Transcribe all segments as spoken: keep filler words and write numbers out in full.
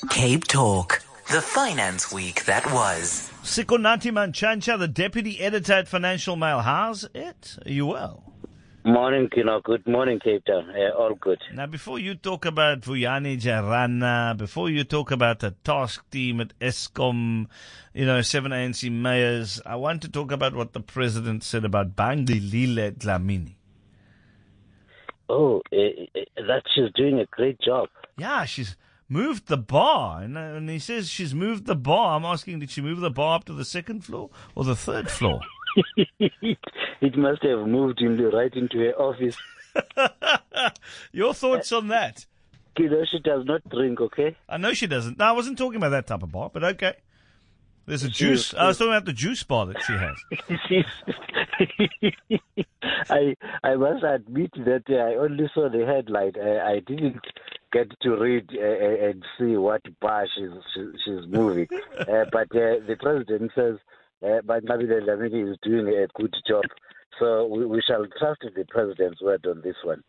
Cape Talk, the finance week that was. Sikonati Manchancha, the deputy editor at Financial Mail. How's it? Are you well? Morning, Kino. Good morning, Cape Town. Uh, all good. Now, before you talk about Vuyani Jarana, before you talk about the task team at Eskom, you know, seven A N C mayors, I want to talk about what the president said about Bangilile Dlamini. Oh, uh, uh, that she's doing a great job. Yeah, she's moved the bar. And, and he says she's moved the bar. I'm asking, did she move the bar up to the second floor or the third floor? It must have moved in the, right into her office. Your thoughts on that? Kiddo, she does not drink, okay? I know she doesn't. No, I wasn't talking about that type of bar, but okay. There's a She juice. is- I was talking about the juice bar that she has. I I must admit that uh, I only saw the headline. I, I didn't get to read uh, uh, and see what bar she's she, she's moving. uh, but uh, the president says uh, Bangladesh Dlamini is doing a good job. So we, we shall trust the president's word on this one.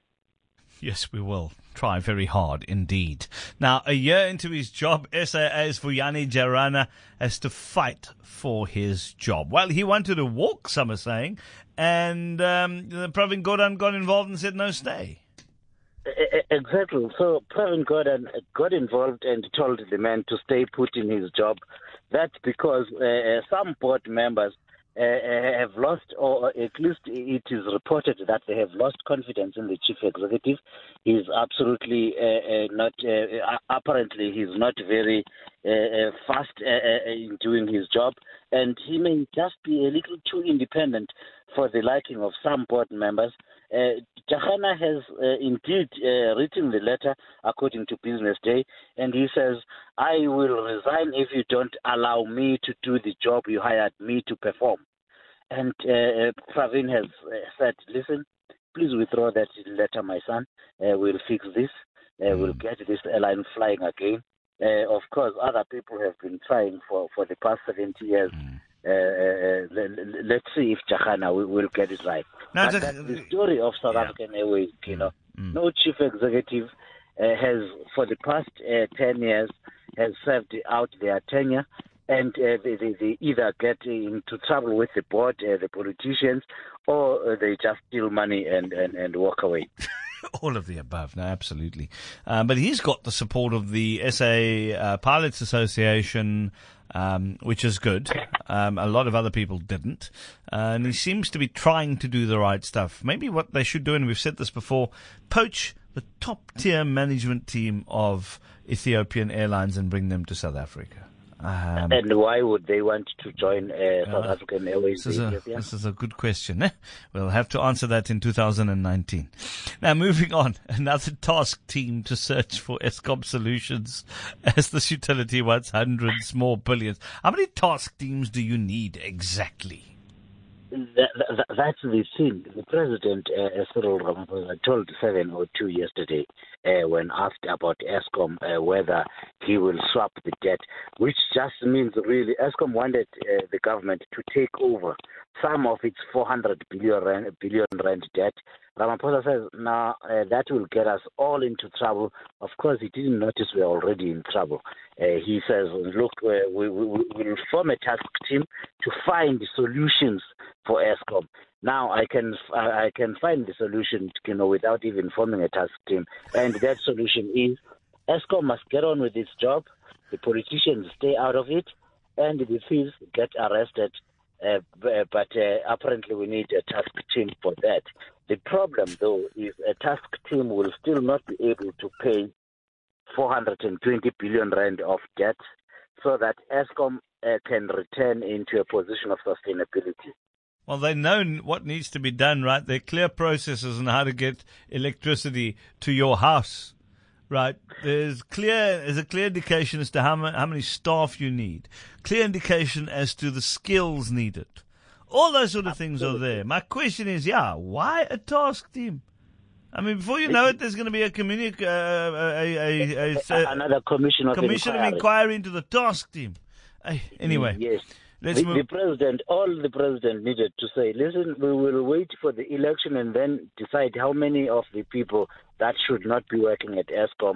Yes, we will. Try very hard indeed. Now, a year into his job, S A A's Vuyani Jarana has to fight for his job. Well, he wanted to walk, some are saying, and um, Pravin Gordhan got involved and said, no, stay. E- e- Exactly. So Pravin Gordhan got involved and told the man to stay put in his job. That's because uh, some board members uh, have lost, or at least it is reported that they have lost confidence in the chief executive. He's absolutely uh, uh, not, uh, apparently he's not very uh, uh, fast uh, uh, in doing his job, and he may just be a little too independent for the liking of some board members. Uh, Jahana has uh, indeed uh, written the letter according to Business Day, and he says, I will resign if you don't allow me to do the job you hired me to perform. And uh, Pravin has uh, said, listen, please withdraw that letter, my son. Uh, we'll fix this. Uh, we'll get this airline flying again. Uh, of course, other people have been trying for, for the past seventy years. Uh, uh, let, let's see if Jahana will, will get it right. Now, but Jah- that's the story of South Yeah. African Airways, you know. Mm. No chief executive uh, has, for the past uh, ten years, has served out their tenure, and uh, they, they, they either get into trouble with the board, uh, the politicians, or uh, they just steal money and, and, and walk away. All of the above, no, absolutely. Um, but he's got the support of the S A uh, Pilots Association, um, which is good. Um, a lot of other people didn't. Uh, and he seems to be trying to do the right stuff. Maybe what they should do, and we've said this before, poach the top-tier management team of Ethiopian Airlines and bring them to South Africa. Um, And why would they want to join uh, South Uh, African Airways? This is, a, Ethiopia? this is a good question. Eh? We'll have to answer that in two thousand nineteen. Now, moving on, another task team to search for Eskom solutions as this utility wants hundreds more billions. How many task teams do you need exactly? That, that, that's the thing. The president, uh, Cyril Ramaphosa, told seven oh two yesterday uh, when asked about Eskom uh, whether he will swap the debt, which just means really Eskom wanted uh, the government to take over some of its four hundred billion rand, billion rand debt. Ramaphosa says, now uh, that will get us all into trouble. Of course, he didn't notice we're already in trouble. Uh, he says, look, uh, we, we, we will form a task team to find solutions for Eskom. Now I can I can find the solution, you know, without even forming a task team. And that solution is Eskom must get on with its job. The politicians stay out of it, and the thieves get arrested. Uh, b- but uh, apparently we need a task team for that. The problem, though, is a task team will still not be able to pay four hundred twenty billion rand of debt so that Eskom uh, can return into a position of sustainability. Well, they know what needs to be done, right? There are clear processes on how to get electricity to your house, right? There's clear, there's a clear indication as to how, ma- how many staff you need, clear indication as to the skills needed. All those sort of things are there. My question is, yeah, why a task team? I mean, before you know it, there's going to be a communi- uh, a, a, a, a, Another commission of commission of inquiry. inquiry into the task team. Hey, anyway, Yes. let's The, move. the president, all the president needed to say, listen, we will wait for the election and then decide how many of the people that should not be working at Eskom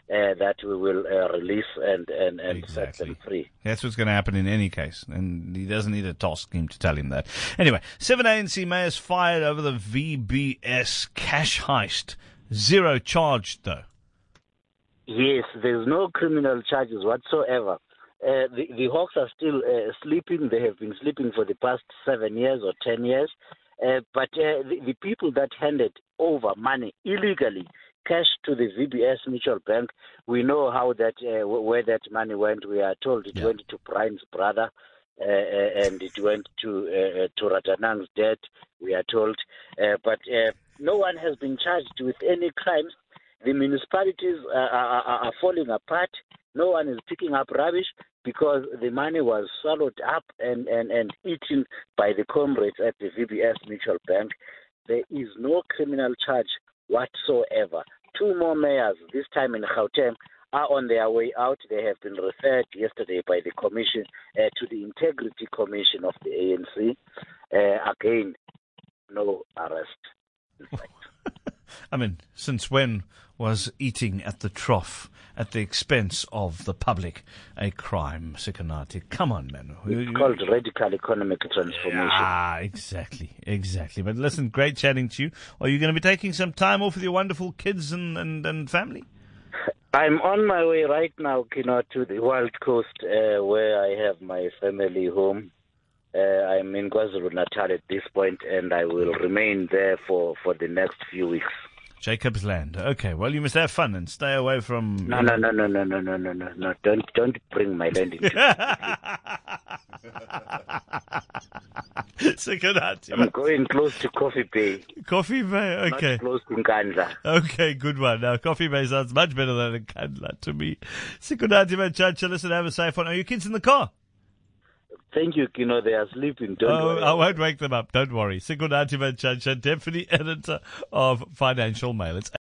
uh, that we will uh, release and, and, and set Exactly. them free. That's what's going to happen in any case, and he doesn't need a task scheme to tell him that. Anyway, seven A N C mayors fired over the V B S cash heist. Zero charged, though. Yes, there's no criminal charges whatsoever. Uh, the, the Hawks are still uh, sleeping. They have been sleeping for the past seven years or ten years. Uh, but uh, the, the people that handed over money illegally, cash to the V B S Mutual Bank, we know how that uh, where that money went. We are told it Yeah. went to Brian's brother, uh, and it went to uh, to Ratanang's dad. We are told, uh, but uh, no one has been charged with any crimes. The municipalities are, are, are falling apart. No one is picking up rubbish because the money was swallowed up and, and, and eaten by the comrades at the V B S Mutual Bank. There is no criminal charge whatsoever. Two more mayors, this time in Gauteng, are on their way out. They have been referred yesterday by the commission uh, to the Integrity Commission of the A N C. Uh, again, no arrest. In fact. I mean, since when was eating at the trough at the expense of the public a crime, Sikanati? Come on, man. It's called radical economic transformation. Ah, exactly, exactly. But listen, great chatting to you. Are you going to be taking some time off with your wonderful kids and, and, and family? I'm on my way right now, Kino, to the Wild Coast, uh, where I have my family home. Uh, I'm in KwaZulu-Natal at this point, and I will remain there for, for the next few weeks. Jacob's Land. Okay, well, you must have fun and stay away from... No, no, no, no, no, no, no, no, no, no. Don't, don't bring my land into Sikanati. I'm going close to Coffee Bay, Coffee Bay, okay. not close to Nkandla. Okay, good one. Now, Coffee Bay sounds much better than a Kandla to me. Sikanati Machacha, listen, have a safe one. Are your kids in the car? Thank you, Kino. They are sleeping. Don't Oh, worry. I won't wake them up. Don't worry. Sikunati Machacha, Deputy Editor of Financial Mail. It's